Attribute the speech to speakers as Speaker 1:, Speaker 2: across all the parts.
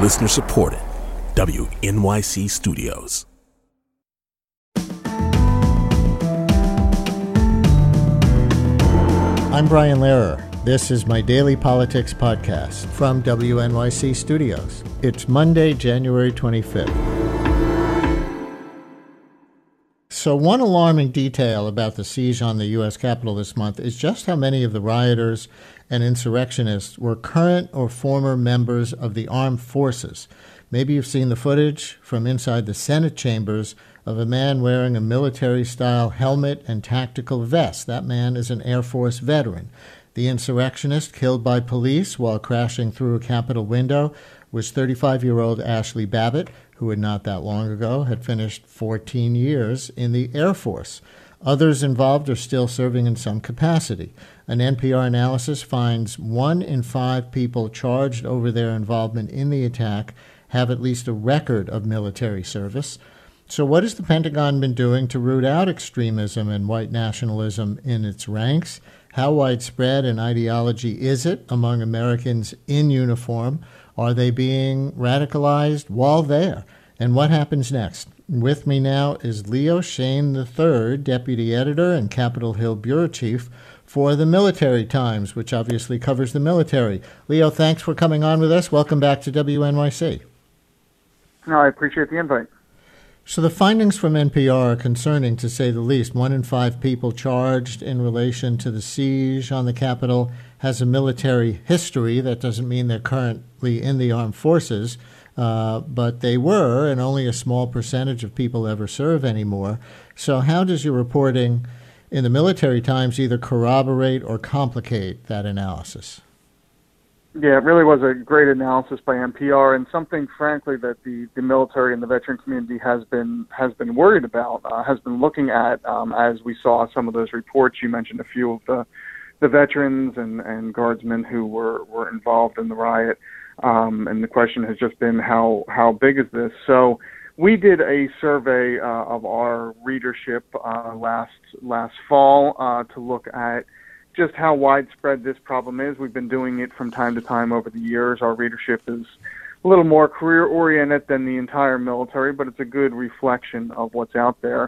Speaker 1: Listener supported. WNYC Studios.
Speaker 2: I'm Brian Lehrer. This is my daily politics podcast from WNYC Studios. It's Monday, January 25th. So one alarming detail about the siege on the U.S. Capitol this month is just how many of the rioters and insurrectionists were current or former members of the armed forces. Maybe you've seen the footage from inside the Senate chambers of a man wearing a military-style helmet and tactical vest. That man is an Air Force veteran. The insurrectionist killed by police while crashing through a Capitol window was 35-year-old Ashley Babbitt, who had not that long ago had finished 14 years in the Air Force. Others involved are still serving in some capacity. An NPR analysis finds 1 in 5 people charged over their involvement in the attack have at least a record of military service. So what has the Pentagon been doing to root out extremism and white nationalism in its ranks? How widespread an ideology is it among Americans in uniform? Are they being radicalized while there? And what happens next? With me now is Leo Shane III, Deputy Editor and Capitol Hill Bureau Chief for the Military Times, which obviously covers the military. Leo, thanks for coming on with us. Welcome back to WNYC.
Speaker 3: No, I appreciate the invite.
Speaker 2: So the findings from NPR are concerning, to say the least. 1 in 5 people charged in relation to the siege on the Capitol has a military history. That doesn't mean they're currently in the armed forces, but they were, and only a small percentage of people ever serve anymore. So how does your reporting in the Military Times either corroborate or complicate that analysis?
Speaker 3: Yeah, it really was a great analysis by NPR, and something, frankly, that the military and the veteran community has been worried about, has been looking at as we saw some of those reports. You mentioned a few of the veterans and guardsmen who were involved in the riot, and the question has just been how big is this? So we did a survey of our readership last fall to look at just how widespread this problem is. We've been doing it from time to time over the years. Our readership is a little more career-oriented than the entire military, but it's a good reflection of what's out there.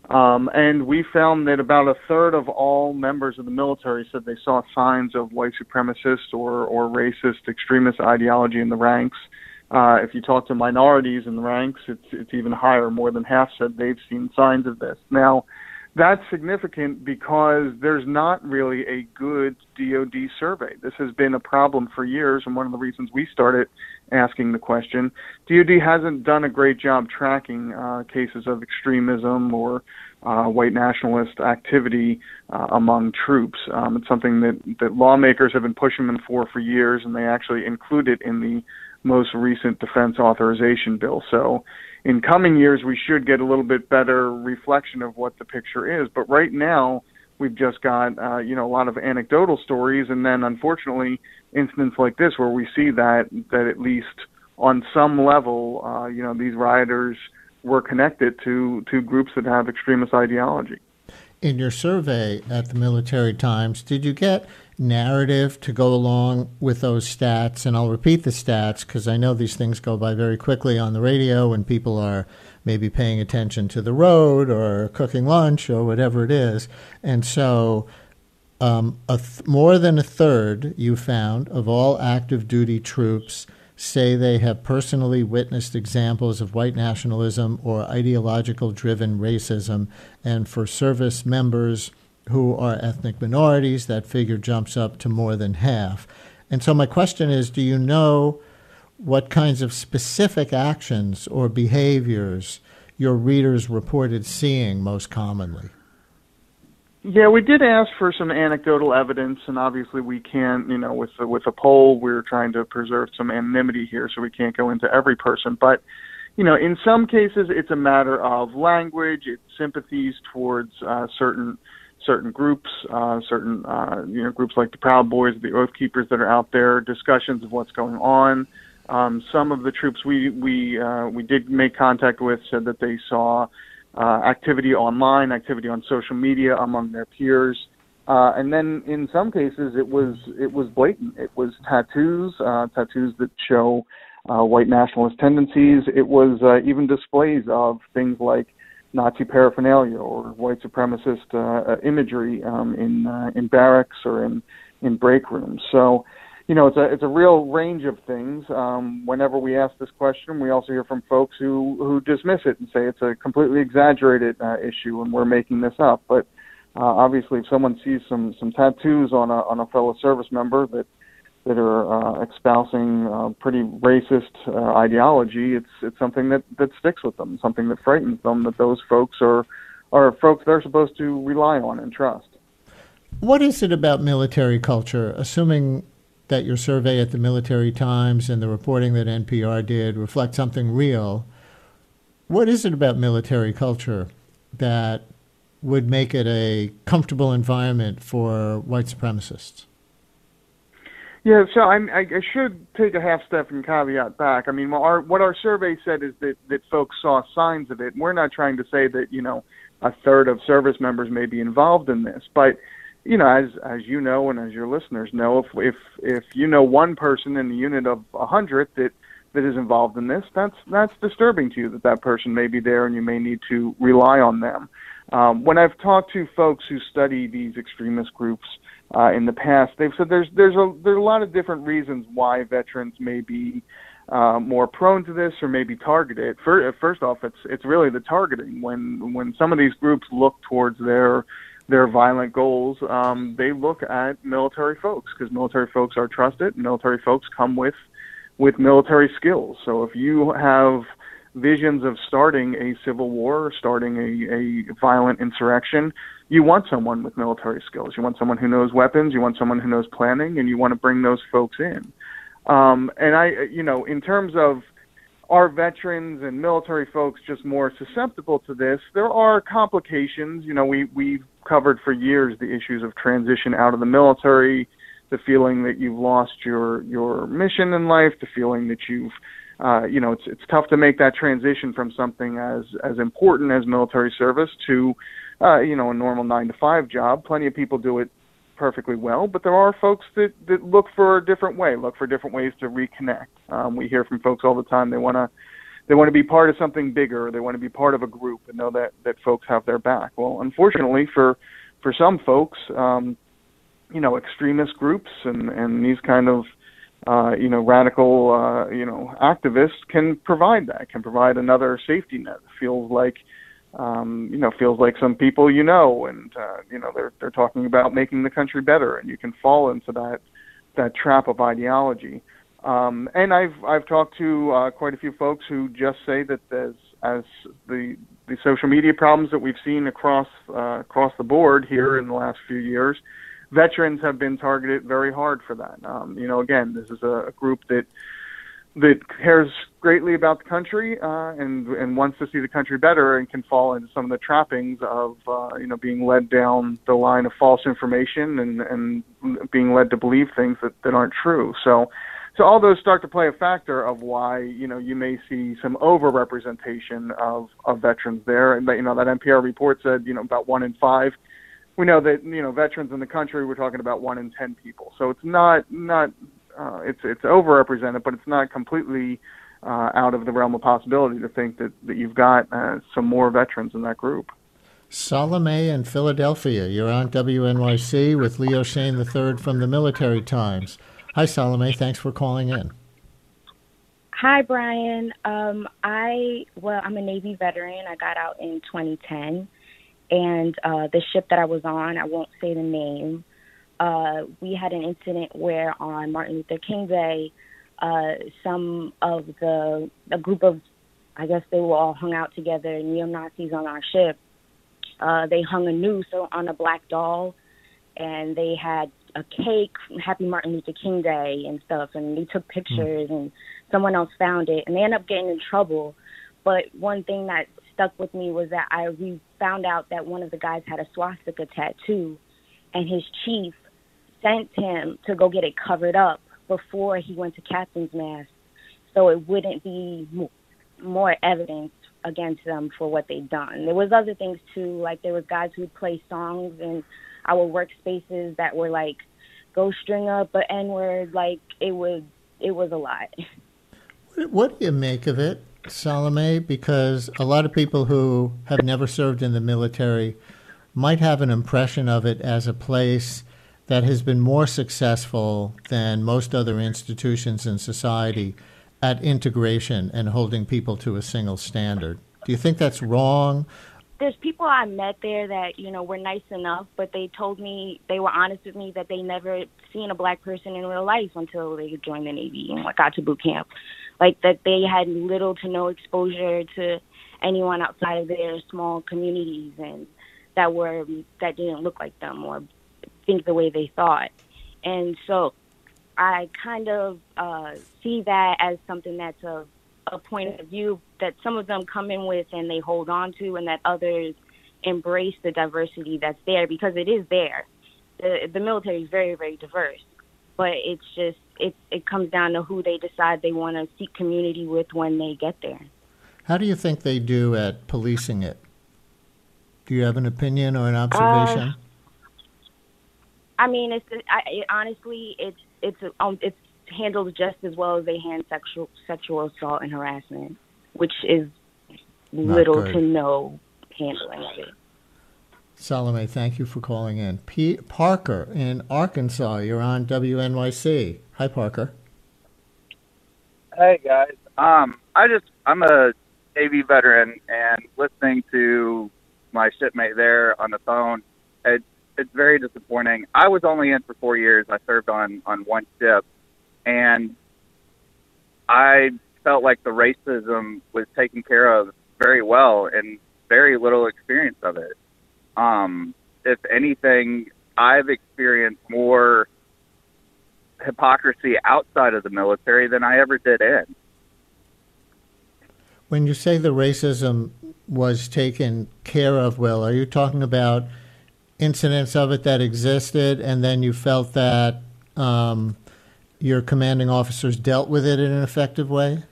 Speaker 3: And we found that about a third of all members of the military said they saw signs of white supremacist or racist extremist ideology in the ranks. If you talk to minorities in the ranks, it's even higher. More than half said they've seen signs of this. Now, that's significant because there's not really a good DoD survey. This has been a problem for years, and one of the reasons we started asking the question. DoD hasn't done a great job tracking cases of extremism or white nationalist activity among troops. It's something that lawmakers have been pushing them for years, and they actually include it in the most recent defense authorization bill. So in coming years, we should get a little bit better reflection of what the picture is. But right now, we've just got, a lot of anecdotal stories, and then, unfortunately, incidents like this where we see that at least on some level, these rioters were connected to groups that have extremist ideology.
Speaker 2: In your survey at the Military Times, did you get narrative to go along with those stats? And I'll repeat the stats because I know these things go by very quickly on the radio when people are maybe paying attention to the road or cooking lunch or whatever it is. And so more than a third, you found, of all active duty troops say they have personally witnessed examples of white nationalism or ideological-driven racism. And for service members who are ethnic minorities, that figure jumps up to more than half. And so my question is, do you know what kinds of specific actions or behaviors your readers reported seeing most commonly?
Speaker 3: Yeah, we did ask for some anecdotal evidence, and obviously we can't, with a poll, we're trying to preserve some anonymity here, so we can't go into every person. But, in some cases, it's a matter of language, it's sympathies towards certain groups, groups like the Proud Boys, the Oath Keepers that are out there, discussions of what's going on. Some of the troops we did make contact with said that they saw activity online, activity on social media among their peers, and then in some cases it was blatant. It was tattoos that show white nationalist tendencies. It was even displays of things like Nazi paraphernalia or white supremacist imagery in barracks or in break rooms. So, it's a real range of things. Whenever we ask this question, we also hear from folks who dismiss it and say it's a completely exaggerated issue and we're making this up. But obviously, if someone sees some tattoos on a fellow service member that are espousing pretty racist ideology, it's something that sticks with them, something that frightens them, that those folks are folks they're supposed to rely on and trust.
Speaker 2: What is it about military culture, assuming that your survey at the Military Times and the reporting that NPR did reflect something real? What is it about military culture that would make it a comfortable environment for white supremacists?
Speaker 3: Yeah, so I should take a half step and caveat back. I mean, what our survey said is that folks saw signs of it. And we're not trying to say that, a third of service members may be involved in this. But, as you know and as your listeners know, if you know one person in the unit of 100 that is involved in this, that's disturbing to you that person may be there and you may need to rely on them. When I've talked to folks who study these extremist groups in the past, they've said there's a lot of different reasons why veterans may be more prone to this or maybe targeted. First off, it's really the targeting. When some of these groups look towards their violent goals, they look at military folks because military folks are trusted. Military folks come with military skills. So if you have visions of starting a civil war or starting a violent insurrection, you want someone with military skills. You want someone who knows weapons. You want someone who knows planning, and you want to bring those folks in. In terms of are veterans and military folks just more susceptible to this, there are complications. We've covered for years the issues of transition out of the military, the feeling that you've lost your mission in life, the feeling that you've it's tough to make that transition from something as important as military service to, a normal 9-to-5 job. Plenty of people do it perfectly well, but there are folks that look for a different way, look for different ways to reconnect. We hear from folks all the time they want to be part of something bigger, or they want to be part of a group and know that folks have their back. Well, unfortunately for some folks, extremist groups and these kind of radical, activists can provide provide another safety net. Feels like some people, and they're talking about making the country better, and you can fall into that trap of ideology. And I've talked to quite a few folks who just say that as the social media problems that we've seen across the board here in the last few years, veterans have been targeted very hard for that. Again, this is a group that cares greatly about the country and wants to see the country better, and can fall into some of the trappings of being led down the line of false information and being led to believe things that aren't true. So all those start to play a factor of why you may see some overrepresentation of veterans there. And that NPR report said about 1 in 5. We know that veterans in the country, we're talking about 1 in 10 people. So it's not it's overrepresented, but it's not completely out of the realm of possibility to think that you've got some more veterans in that group.
Speaker 2: Salome in Philadelphia, you're on WNYC with Leo Shane III from the Military Times. Hi, Salome. Thanks for calling in.
Speaker 4: Hi, Brian. I'm a Navy veteran. I got out in 2010. And the ship that I was on, I won't say the name, we had an incident where on Martin Luther King Day, a group of, I guess they were all hung out together, neo-Nazis on our ship. They hung a noose on a black doll, and they had a cake, Happy Martin Luther King Day and stuff, and they took pictures, and someone else found it, and they ended up getting in trouble. But one thing that stuck with me was that we found out that one of the guys had a swastika tattoo, and his chief sent him to go get it covered up before he went to captain's mast, so it wouldn't be more evidence against them for what they'd done. There was other things too, like there was guys who'd play songs in our workspaces that were like "Go String Up" but N-word, like it was a lot.
Speaker 2: What do you make of it, Salome? Because a lot of people who have never served in the military might have an impression of it as a place that has been more successful than most other institutions in society at integration and holding people to a single standard. Do you think that's wrong?
Speaker 4: There's people I met there that, were nice enough, but they told me, they were honest with me that they never seen a black person in real life until they joined the Navy and got to boot camp. Like that they had little to no exposure to anyone outside of their small communities and that didn't look like them or think the way they thought. And so I kind of see that as something that's a point of view that some of them come in with and they hold on to, and that others embrace the diversity that's there, because it is there. The military is very, very diverse, but it's just it comes down to who they decide they want to seek community with when they get there.
Speaker 2: How do you think they do at policing it? Do you have an opinion or an observation?
Speaker 4: I mean, honestly, it's handled just as well as they hand sexual assault and harassment, which is little to no handling of it.
Speaker 2: Salome, thank you for calling in. Parker in Arkansas, you're on WNYC. Hi, Parker.
Speaker 5: Hey guys, I'm a Navy veteran, and listening to my shipmate there on the phone, it's very disappointing. I was only in for 4 years. I served on one ship, and I felt like the racism was taken care of very well and very little experience of it. If anything, I've experienced more hypocrisy outside of the military than I ever did in.
Speaker 2: When you say the racism was taken care of well, are you talking about incidents of it that existed and then you felt that your commanding officers dealt with it in an effective way?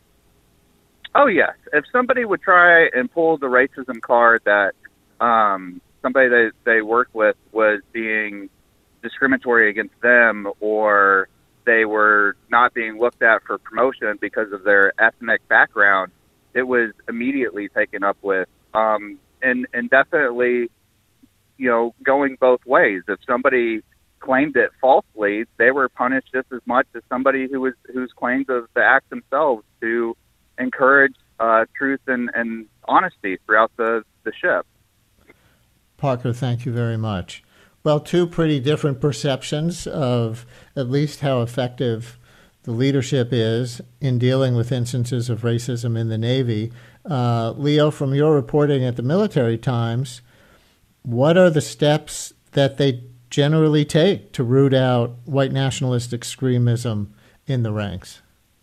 Speaker 5: Oh, yes. If somebody would try and pull the racism card that somebody that they work with was being discriminatory against them, or they were not being looked at for promotion because of their ethnic background, it was immediately taken up with. And definitely, going both ways. If somebody claimed it falsely, they were punished just as much as somebody whose claims of the act themselves to encourage truth and honesty throughout the ship.
Speaker 2: Parker, thank you very much. Well, two pretty different perceptions of at least how effective the leadership is in dealing with instances of racism in the Navy. Leo, from your reporting at the Military Times, what are the steps that they generally take to root out white nationalist extremism in the ranks?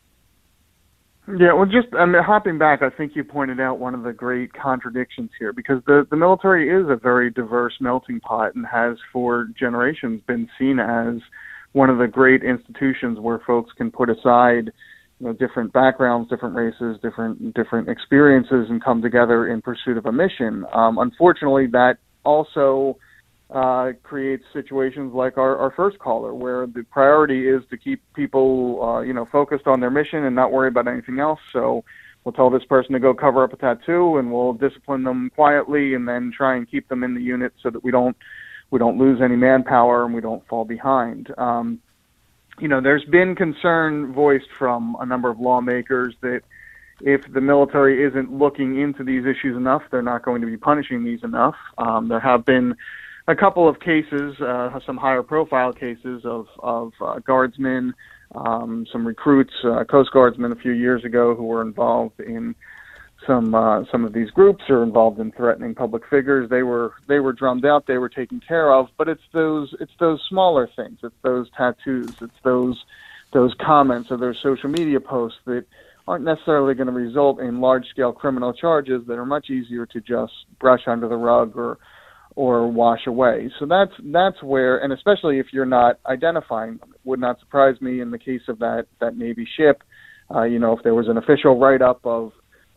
Speaker 3: Yeah, well, hopping back, I think you pointed out one of the great contradictions here, because the military is a very diverse melting pot and has for generations been seen as one of the great institutions where folks can put aside different backgrounds, different races, different experiences, and come together in pursuit of a mission. Unfortunately, that also creates situations like our first caller, where the priority is to keep people, focused on their mission and not worry about anything else. So we'll tell this person to go cover up a tattoo, and we'll discipline them quietly, and then try and keep them in the unit so that we don't lose any manpower and we don't fall behind. There's been concern voiced from a number of lawmakers that if the military isn't looking into these issues enough, they're not going to be punishing these enough. There have been a couple of cases, some higher profile cases of guardsmen, some recruits, Coast Guardsmen a few years ago who were involved in some of these groups or involved in threatening public figures. They were drummed out, they were taken care of, but it's those smaller things. It's those tattoos, it's those comments or those social media posts that aren't necessarily going to result in large-scale criminal charges that are much easier to just brush under the rug or wash away. So that's where, and especially if you're not identifying them, it would not surprise me in the case of that Navy ship, if there was an official write-up of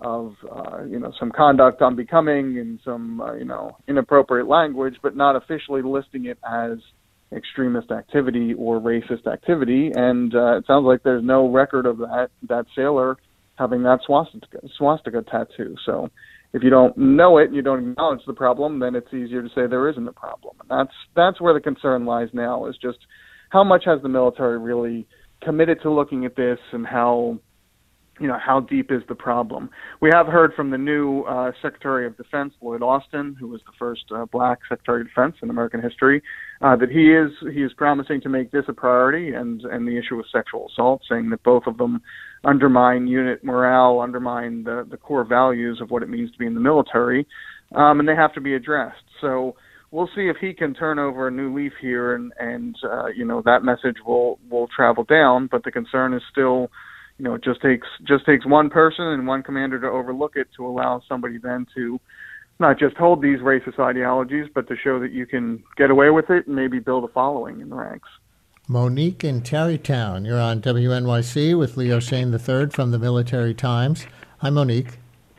Speaker 3: some conduct unbecoming and some inappropriate language, but not officially listing it as extremist activity or racist activity. And it sounds like there's no record of that sailor having that swastika tattoo. So if you don't know it, you don't acknowledge the problem, then it's easier to say there isn't a problem. And that's where the concern lies now, is just how much has the military really committed to looking at this, and how deep is the problem. We have heard from the new Secretary of Defense, Lloyd Austin, who was the first black Secretary of Defense in American history, that he is promising to make this a priority, and the issue of sexual assault, saying that both of them undermine unit morale, undermine the core values of what it means to be in the military, and they have to be addressed. So we'll see if he can turn over a new leaf here, and that message will travel down. But the concern is still, it just takes one person and one commander to overlook it, to allow somebody then to not just hold these racist ideologies, but to show that you can get away with it and maybe build a following in the ranks.
Speaker 2: Monique in Tarrytown, you're on WNYC with Leo Shane III from the Military Times. Hi, Monique.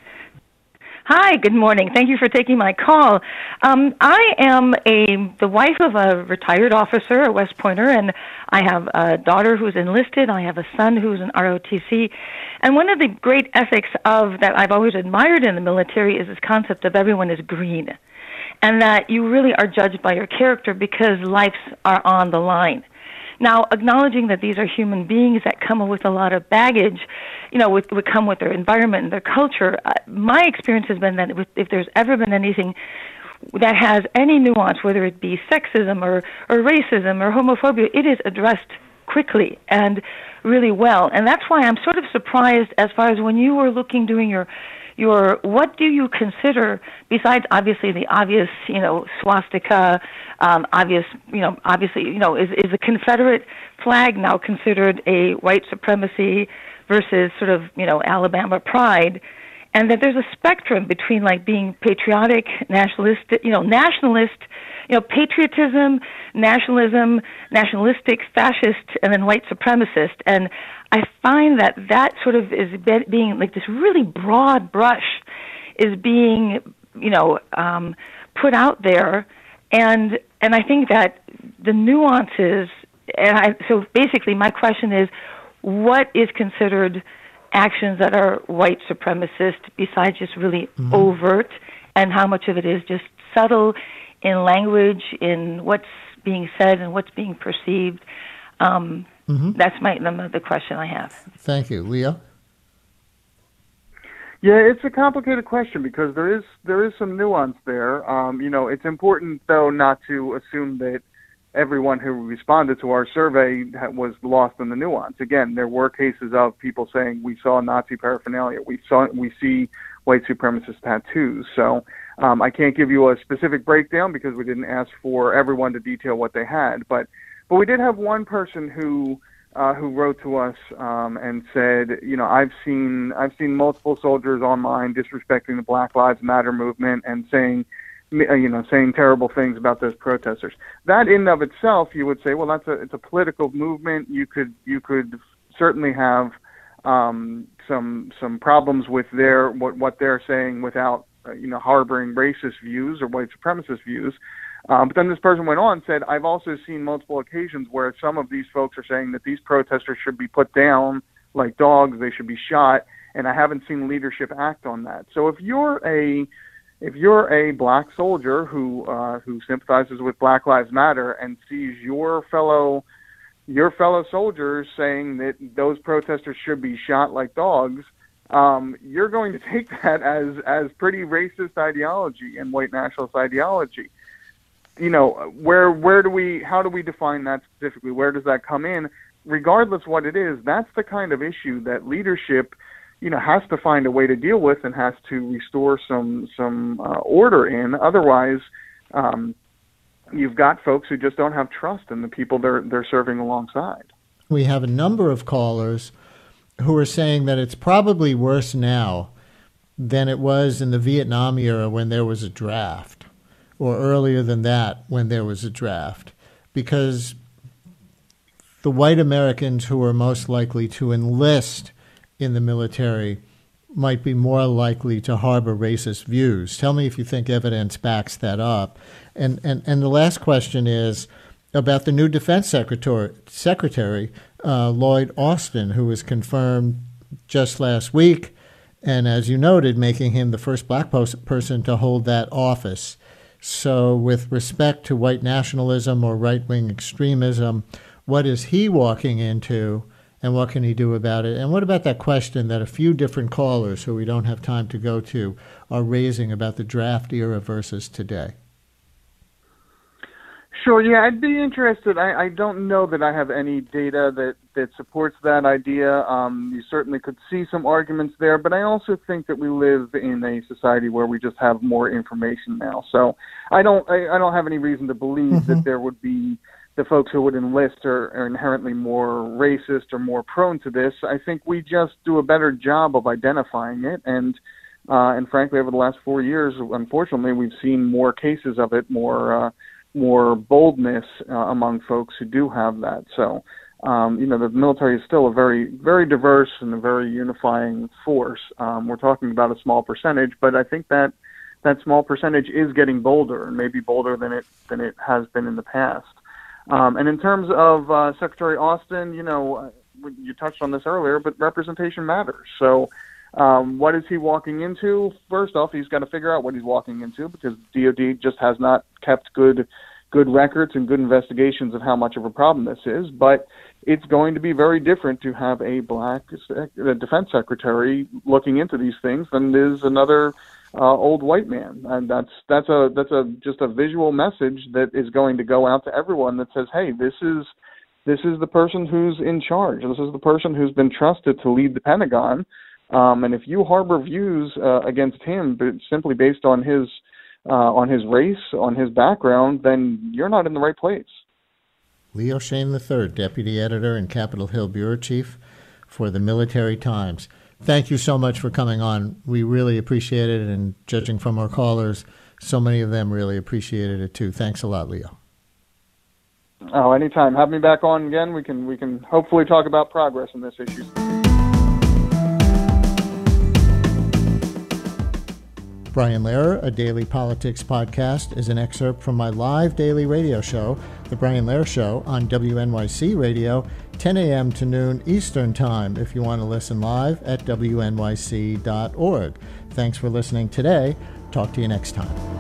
Speaker 6: Hi, good morning. Thank you for taking my call. I am the wife of a retired officer, a West Pointer, and I have a daughter who's enlisted. I have a son who's an ROTC. And one of the great ethics that I've always admired in the military is this concept of everyone is green, and that you really are judged by your character because lives are on the line. Now, acknowledging that these are human beings that come with a lot of baggage, would come with their environment and their culture, my experience has been that if there's ever been anything that has any nuance, whether it be sexism or racism or homophobia, it is addressed quickly and really well. And that's why I'm sort of surprised as far as when you were doing your what do you consider, besides obviously the obvious, swastika, obviously, is the Confederate flag now considered a white supremacy versus sort of, Alabama pride? And that there's a spectrum between like being patriotic, nationalist, patriotism, nationalism, nationalistic, fascist, and then white supremacist. And I find that sort of is being like this really broad brush is being, put out there. And I think that the nuances, so basically my question is, what is considered actions that are white supremacist besides just really overt, and how much of it is just subtle in language, in what's being said and what's being perceived? That's the question I have.
Speaker 2: Thank you. Leo?
Speaker 3: Yeah, it's a complicated question because there is some nuance there. It's important, though, not to assume that everyone who responded to our survey was lost in the nuance. Again, there were cases of people saying we saw Nazi paraphernalia, we see white supremacist tattoos. So I can't give you a specific breakdown because we didn't ask for everyone to detail what they had. But we did have one person who wrote to us and said, I've seen multiple soldiers online disrespecting the Black Lives Matter movement and saying terrible things about those protesters. That in and of itself, you would say, well, it's a political movement. You could certainly have some problems with what they're saying without harboring racist views or white supremacist views. But then this person went on and said, I've also seen multiple occasions where some of these folks are saying that these protesters should be put down like dogs, they should be shot, and I haven't seen leadership act on that. So if you're a black soldier who sympathizes with Black Lives Matter and sees your fellow soldiers saying that those protesters should be shot like dogs, you're going to take that as pretty racist ideology and white nationalist ideology. How do we define that specifically? Where does that come in? Regardless what it is, that's the kind of issue that leadership has to find a way to deal with and has to restore some order in. Otherwise, you've got folks who just don't have trust in the people they're serving alongside.
Speaker 2: We have a number of callers who are saying that it's probably worse now than it was in the Vietnam era when there was a draft, or earlier than that when there was a draft, because the white Americans who are most likely to enlist in the military might be more likely to harbor racist views. Tell me if you think evidence backs that up. And the last question is, about the new Defense Secretary Lloyd Austin, who was confirmed just last week, and as you noted, making him the first black person to hold that office. So with respect to white nationalism or right-wing extremism, what is he walking into, and what can he do about it? And what about that question that a few different callers, who we don't have time to go to, are raising about the draft era versus today?
Speaker 3: Sure, yeah, I'd be interested. I don't know that I have any data that supports that idea. You certainly could see some arguments there, but I also think that we live in a society where we just have more information now. So I don't have any reason to believe that there would be the folks who would enlist are inherently more racist or more prone to this. I think we just do a better job of identifying it, and frankly, over the last 4 years, unfortunately, we've seen more cases of it, more boldness among folks who do have that. So, the military is still a very, very diverse and a very unifying force. We're talking about a small percentage, but I think that small percentage is getting bolder, and maybe bolder than it has been in the past. And in terms of Secretary Austin, you touched on this earlier, but representation matters. So what is he walking into? First off, he's got to figure out what he's walking into, because DOD just has not kept good records and good investigations of how much of a problem this is. But it's going to be very different to have a black defense secretary looking into these things than is another old white man, and that's just a visual message that is going to go out to everyone that says, hey, this is the person who's in charge. This is the person who's been trusted to lead the Pentagon. And if you harbor views against him, but simply based on his race, on his background, then you're not in the right place.
Speaker 2: Leo Shane III, Deputy Editor and Capitol Hill Bureau Chief for the Military Times. Thank you so much for coming on. We really appreciate it, and judging from our callers, so many of them really appreciated it too. Thanks a lot, Leo.
Speaker 3: Oh, anytime. Have me back on again. We can hopefully talk about progress in this issue.
Speaker 2: Brian Lehrer, a daily politics podcast, is an excerpt from my live daily radio show, The Brian Lehrer Show, on WNYC Radio, 10 a.m. to noon Eastern Time, if you want to listen live at wnyc.org. Thanks for listening today. Talk to you next time.